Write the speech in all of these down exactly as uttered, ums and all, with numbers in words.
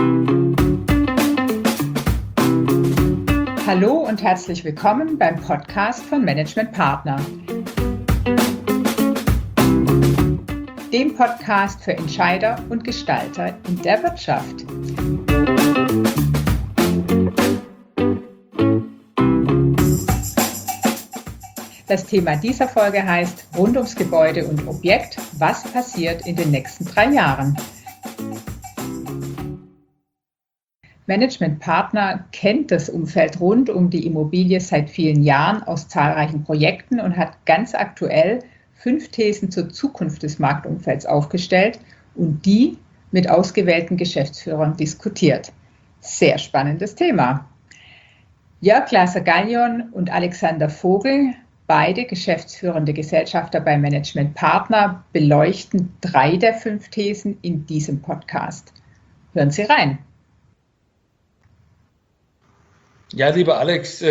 Hallo und herzlich willkommen beim Podcast von Management Partner, dem Podcast für Entscheider und Gestalter in der Wirtschaft. Das Thema dieser Folge heißt Rund ums Gebäude und Objekt, was passiert in den nächsten drei Jahren? Management Partner kennt das Umfeld rund um die Immobilie seit vielen Jahren aus zahlreichen Projekten und hat ganz aktuell fünf Thesen zur Zukunft des Marktumfelds aufgestellt und die mit ausgewählten Geschäftsführern diskutiert. Sehr spannendes Thema. Jörg Glaser-Gallion und Alexander Vogel, beide geschäftsführende Gesellschafter bei Management Partner, beleuchten drei der fünf Thesen in diesem Podcast. Hören Sie rein. Ja, lieber Alex,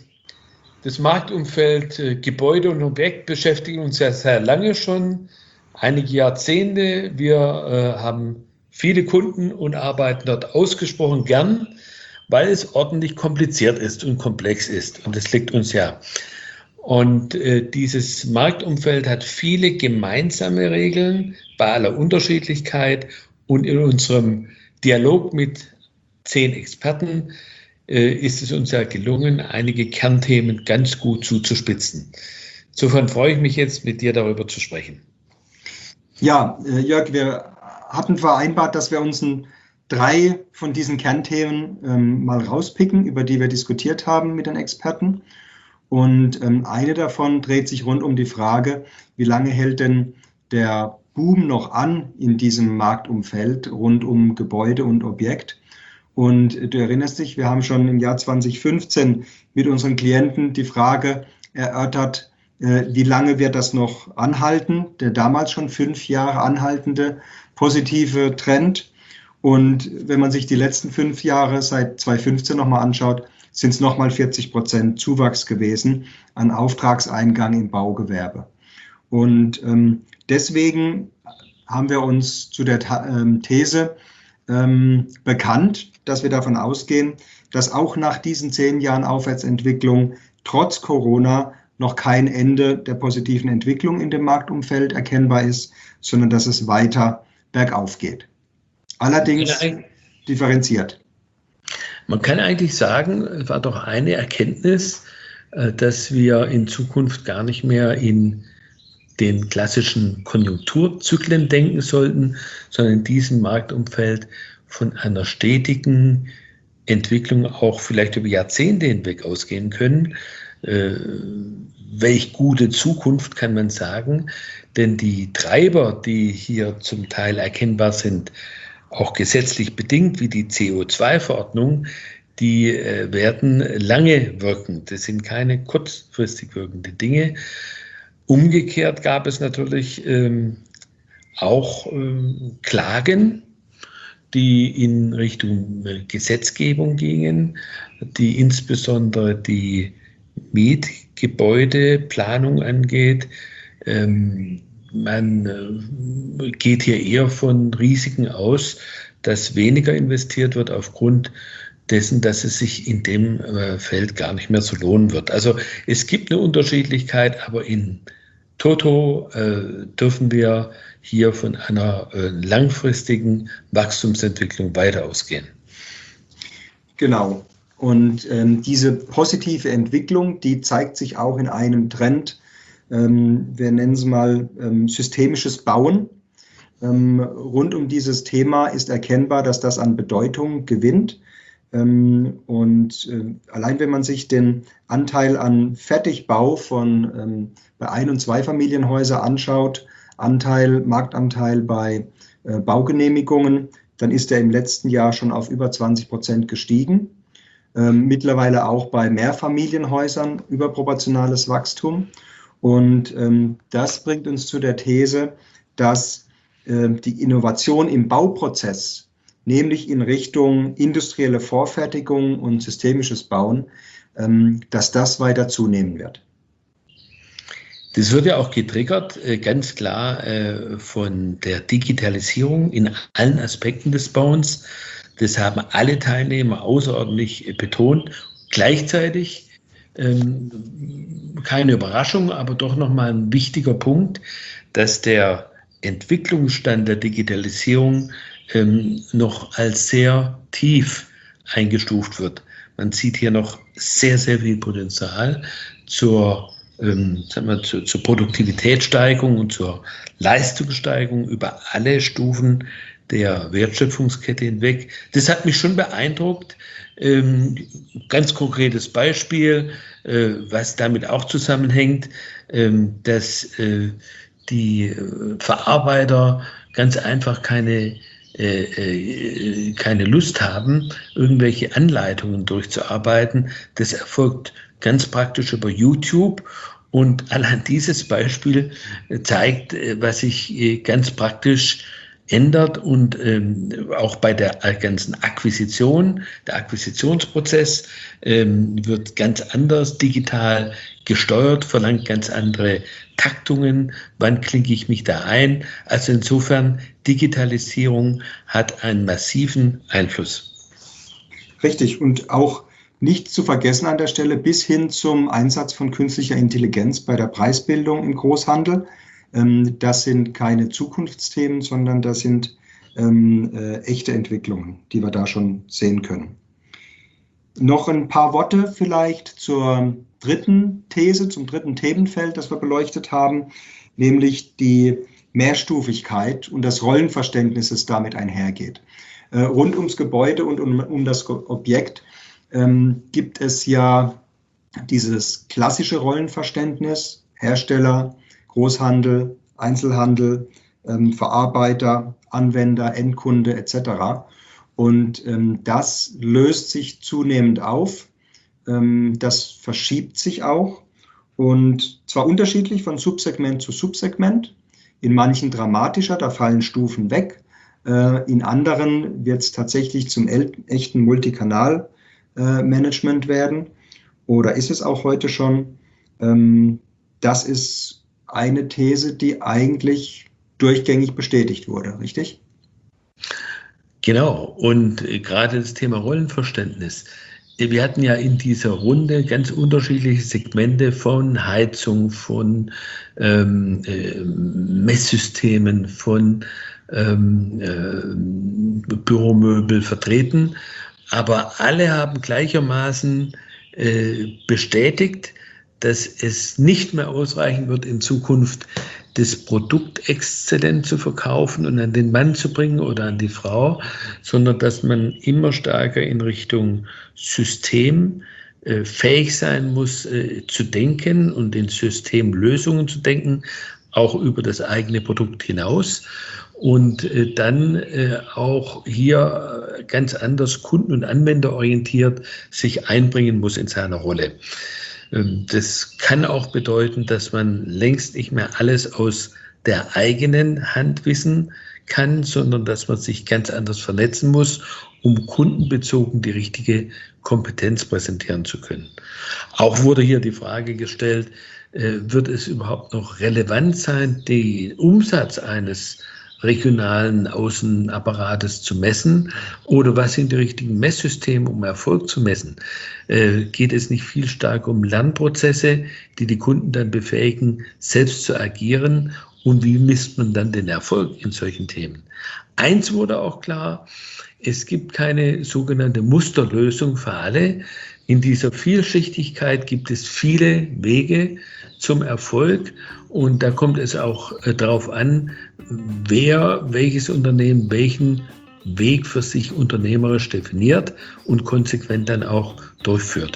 das Marktumfeld Gebäude und Objekt beschäftigt uns ja sehr lange schon, einige Jahrzehnte. Wir haben viele Kunden und arbeiten dort ausgesprochen gern, weil es ordentlich kompliziert ist und komplex ist. Und das liegt uns ja. Und dieses Marktumfeld hat viele gemeinsame Regeln bei aller Unterschiedlichkeit. Und in unserem Dialog mit zehn Experten ist es uns ja gelungen, einige Kernthemen ganz gut zuzuspitzen. Insofern freue ich mich jetzt, mit dir darüber zu sprechen. Ja, Jörg, wir hatten vereinbart, dass wir uns ein, drei von diesen Kernthemen ähm, mal rauspicken, über die wir diskutiert haben mit den Experten. Und ähm, eine davon dreht sich rund um die Frage, wie lange hält denn der Boom noch an in diesem Marktumfeld rund um Gebäude und Objekt? Und du erinnerst dich, wir haben schon im Jahr zwanzig fünfzehn mit unseren Klienten die Frage erörtert, äh, wie lange wird das noch anhalten, der damals schon fünf Jahre anhaltende positive Trend. Und wenn man sich die letzten fünf Jahre seit zwanzig fünfzehn nochmal anschaut, sind es nochmal vierzig Prozent Zuwachs gewesen an Auftragseingang im Baugewerbe. Und ähm, deswegen haben wir uns zu der ähm, These ähm, bekannt, dass wir davon ausgehen, dass auch nach diesen zehn Jahren Aufwärtsentwicklung trotz Corona noch kein Ende der positiven Entwicklung in dem Marktumfeld erkennbar ist, sondern dass es weiter bergauf geht. Allerdings differenziert. Man kann eigentlich sagen, es war doch eine Erkenntnis, dass wir in Zukunft gar nicht mehr in den klassischen Konjunkturzyklen denken sollten, sondern in diesem Marktumfeld von einer stetigen Entwicklung auch vielleicht über Jahrzehnte hinweg ausgehen können. Äh, welch gute Zukunft kann man sagen, denn die Treiber, die hier zum Teil erkennbar sind, auch gesetzlich bedingt, wie die C O zwei Verordnung, die äh, werden lange wirken. Das sind keine kurzfristig wirkenden Dinge. Umgekehrt gab es natürlich ähm, auch ähm, Klagen, die in Richtung Gesetzgebung gingen, die insbesondere die Mietgebäudeplanung angeht. Ähm, man äh, geht hier eher von Risiken aus, dass weniger investiert wird aufgrund dessen, dass es sich in dem äh, Feld gar nicht mehr so lohnen wird. Also es gibt eine Unterschiedlichkeit, aber in Toto äh, dürfen wir hier von einer äh, langfristigen Wachstumsentwicklung weiter ausgehen. Genau. Und ähm, diese positive Entwicklung, die zeigt sich auch in einem Trend, ähm, wir nennen es mal ähm, systemisches Bauen. Ähm, rund um dieses Thema ist erkennbar, dass das an Bedeutung gewinnt. Ähm, und äh, allein wenn man sich den Anteil an Fertigbau von ähm, bei Ein- und Zweifamilienhäusern anschaut, Anteil, Marktanteil bei äh, Baugenehmigungen, dann ist er im letzten Jahr schon auf über zwanzig Prozent gestiegen. Ähm, mittlerweile auch bei Mehrfamilienhäusern überproportionales Wachstum. Und ähm, das bringt uns zu der These, dass äh, die Innovation im Bauprozess, nämlich in Richtung industrielle Vorfertigung und systemisches Bauen, ähm, dass das weiter zunehmen wird. Das wird ja auch getriggert, ganz klar von der Digitalisierung in allen Aspekten des Bauens. Das haben alle Teilnehmer außerordentlich betont. Gleichzeitig ähm, keine Überraschung, aber doch nochmal ein wichtiger Punkt, dass der Entwicklungsstand der Digitalisierung ähm, noch als sehr tief eingestuft wird. Man sieht hier noch sehr, sehr viel Potenzial zur, ähm, sagen wir, zur, zur Produktivitätssteigerung und zur Leistungssteigerung über alle Stufen der Wertschöpfungskette hinweg. Das hat mich schon beeindruckt. Ähm, ganz konkretes Beispiel, äh, was damit auch zusammenhängt, ähm, dass äh, die äh, Verarbeiter ganz einfach keine, äh, äh, keine Lust haben, irgendwelche Anleitungen durchzuarbeiten. Das erfolgt ganz praktisch über YouTube. Und allein dieses Beispiel zeigt, was sich ganz praktisch ändert und ähm, auch bei der ganzen Akquisition, der Akquisitionsprozess ähm, wird ganz anders digital gesteuert, verlangt ganz andere Taktungen, wann klinke ich mich da ein. Also insofern, Digitalisierung hat einen massiven Einfluss. Richtig, und auch nicht zu vergessen an der Stelle bis hin zum Einsatz von künstlicher Intelligenz bei der Preisbildung im Großhandel. Das sind keine Zukunftsthemen, sondern das sind ähm, äh, echte Entwicklungen, die wir da schon sehen können. Noch ein paar Worte vielleicht zur dritten These, zum dritten Themenfeld, das wir beleuchtet haben, nämlich die Mehrstufigkeit und das Rollenverständnis, das damit einhergeht. Äh, rund ums Gebäude und um, um das Objekt ähm, gibt es ja dieses klassische Rollenverständnis, Hersteller, Großhandel, Einzelhandel, ähm, Verarbeiter, Anwender, Endkunde et cetera. Und ähm, das löst sich zunehmend auf, ähm, das verschiebt sich auch und zwar unterschiedlich von Subsegment zu Subsegment, in manchen dramatischer, da fallen Stufen weg, äh, in anderen wird es tatsächlich zum echten Multikanal-Management äh, werden oder ist es auch heute schon. Ähm, das ist eine These, die eigentlich durchgängig bestätigt wurde, richtig? Genau, und gerade das Thema Rollenverständnis. Wir hatten ja in dieser Runde ganz unterschiedliche Segmente von Heizung, von ähm, äh, Messsystemen, von ähm, äh, Büromöbel vertreten, aber alle haben gleichermaßen äh, bestätigt, dass es nicht mehr ausreichen wird, in Zukunft das Produkt exzellent zu verkaufen und an den Mann zu bringen oder an die Frau, sondern dass man immer stärker in Richtung System äh, fähig sein muss, äh, zu denken und in Systemlösungen zu denken, auch über das eigene Produkt hinaus. Und äh, dann äh, auch hier ganz anders kunden- und anwenderorientiert sich einbringen muss in seiner Rolle. Das kann auch bedeuten, dass man längst nicht mehr alles aus der eigenen Hand wissen kann, sondern dass man sich ganz anders vernetzen muss, um kundenbezogen die richtige Kompetenz präsentieren zu können. Auch wurde hier die Frage gestellt, wird es überhaupt noch relevant sein, den Umsatz eines regionalen Außenapparates zu messen oder was sind die richtigen Messsysteme, um Erfolg zu messen? Äh, geht es nicht viel stärker um Lernprozesse, die die Kunden dann befähigen, selbst zu agieren und wie misst man dann den Erfolg in solchen Themen? Eins wurde auch klar, es gibt keine sogenannte Musterlösung für alle. In dieser Vielschichtigkeit gibt es viele Wege zum Erfolg und da kommt es auch äh, darauf an, wer, welches Unternehmen welchen Weg für sich unternehmerisch definiert und konsequent dann auch durchführt.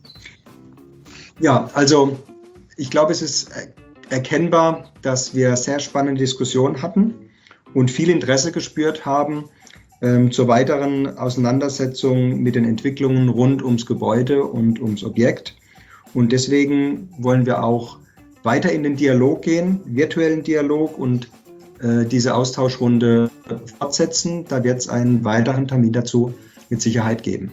Ja, also ich glaube, es ist erkennbar, dass wir sehr spannende Diskussionen hatten und viel Interesse gespürt haben ähm, zur weiteren Auseinandersetzung mit den Entwicklungen rund ums Gebäude und ums Objekt. Und deswegen wollen wir auch weiter in den Dialog gehen, virtuellen Dialog und äh, diese Austauschrunde fortsetzen. Da wird es einen weiteren Termin dazu mit Sicherheit geben.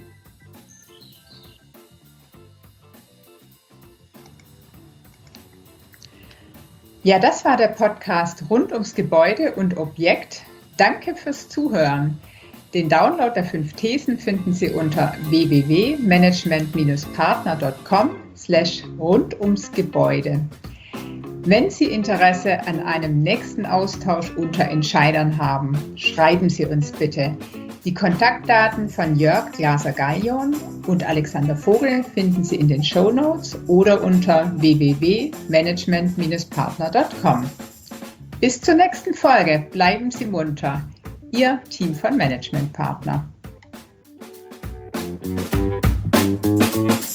Ja, das war der Podcast rund ums Gebäude und Objekt. Danke fürs Zuhören. Den Download der fünf Thesen finden Sie unter w w w punkt management partner punkt com slash rund ums Gebäude. Wenn Sie Interesse an einem nächsten Austausch unter Entscheidern haben, schreiben Sie uns bitte. Die Kontaktdaten von Jörg Glaser-Gallion und Alexander Vogel finden Sie in den Shownotes oder unter w w w punkt management partner punkt com. Bis zur nächsten Folge. Bleiben Sie munter. Ihr Team von Management Partner.